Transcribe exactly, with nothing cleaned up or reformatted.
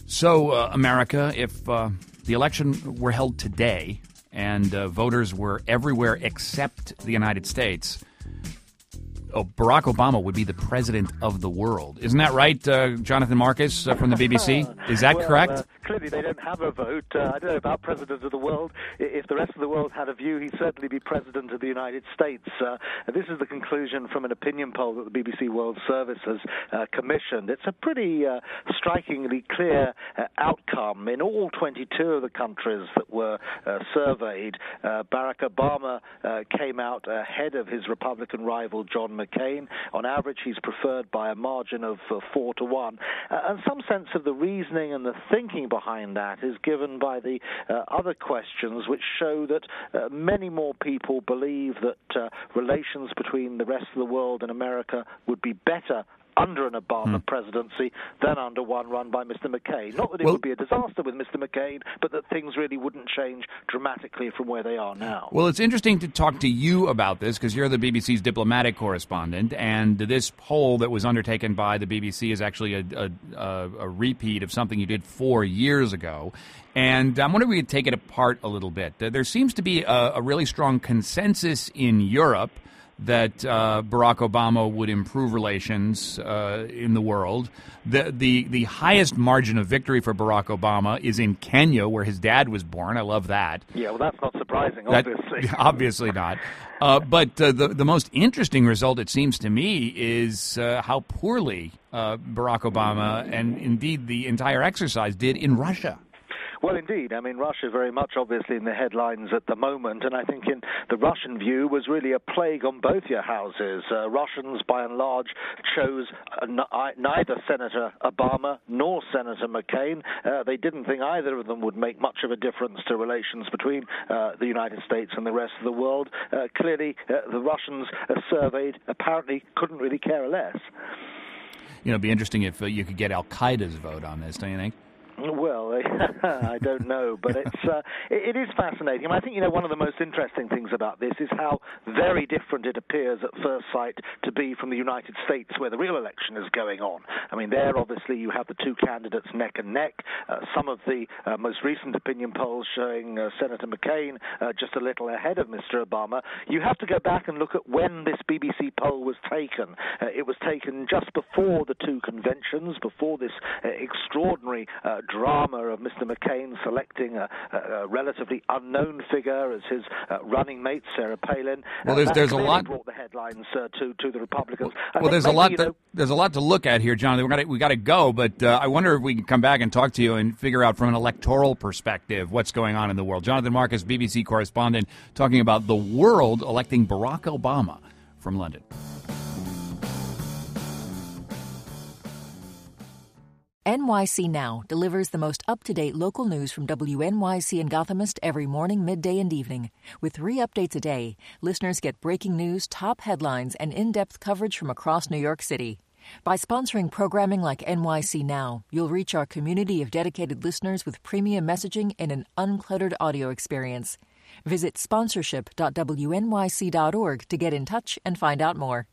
So, uh, America, if uh, the election were held today and uh, voters were everywhere except the United States, oh, Barack Obama would be the president of the world. Isn't that right, uh, Jonathan Marcus uh, from the B B C? Is that well, correct? Uh, clearly they don't have a vote. Uh, I don't know about president of the world. If the rest of the world had a view, he'd certainly be president of the United States. Uh, this is the conclusion from an opinion poll that the B B C World Service has uh, commissioned. It's a pretty uh, strikingly clear uh, outcome. In all twenty-two of the countries that were uh, surveyed, uh, Barack Obama uh, came out ahead of his Republican rival, John McCain. On average, he's preferred by a margin of uh, four to one. Uh, and some sense of the reasoning and the thinking behind that is given by the uh, other questions, which show that uh, many more people believe that uh, relations between the rest of the world and America would be better under an Obama hmm. presidency than under one run by Mister McCain. Not that it well, would be a disaster with Mister McCain, but that things really wouldn't change dramatically from where they are now. Well, it's interesting to talk to you about this because you're the B B C's diplomatic correspondent, and this poll that was undertaken by the B B C is actually a, a, a, a repeat of something you did four years ago. And I'm wondering if we could take it apart a little bit. There seems to be a, a really strong consensus in Europe that uh, Barack Obama would improve relations uh, in the world. The, the the highest margin of victory for Barack Obama is in Kenya, where his dad was born. I love that. Yeah, well, that's not surprising, that, obviously. Obviously not. Uh, but uh, the, the most interesting result, it seems to me, is uh, how poorly uh, Barack Obama and indeed the entire exercise did in Russia. Well, indeed. I mean, Russia very much obviously in the headlines at the moment, and I think in the Russian view was really a plague on both your houses. Uh, Russians, by and large, chose uh, n- neither Senator Obama nor Senator McCain. Uh, they didn't think either of them would make much of a difference to relations between uh, the United States and the rest of the world. Uh, clearly, uh, the Russians uh, surveyed apparently couldn't really care less. You know, it'd be interesting if uh, you could get Al-Qaeda's vote on this, don't you think? Well, I don't know, but it's uh, it, it is fascinating. I, mean, I think, you know, one of the most interesting things about this is how very different it appears at first sight to be from the United States, where the real election is going on. I mean, there, obviously, you have the two candidates neck and neck. Uh, some of the uh, most recent opinion polls showing uh, Senator McCain uh, just a little ahead of Mister Obama. You have to go back and look at when this B B C poll was taken. Uh, it was taken just before the two conventions, before this uh, extraordinary uh, drama of Mister McCain selecting a, a relatively unknown figure as his uh, running mate, Sarah Palin. Well, there's uh, there's a lot brought the headlines uh, to to the Republicans. Well, well there's maybe, a lot you to, know, there's a lot to look at here, Jonathan. We got we got to go, but uh, I wonder if we can come back and talk to you and figure out from an electoral perspective what's going on in the world. Jonathan Marcus, B B C correspondent, talking about the world electing Barack Obama from London. N Y C Now delivers the most up-to-date local news from W N Y C and Gothamist every morning, midday, and evening. With three updates a day, listeners get breaking news, top headlines, and in-depth coverage from across New York City. By sponsoring programming like N Y C Now, you'll reach our community of dedicated listeners with premium messaging and an uncluttered audio experience. Visit sponsorship dot W N Y C dot org to get in touch and find out more.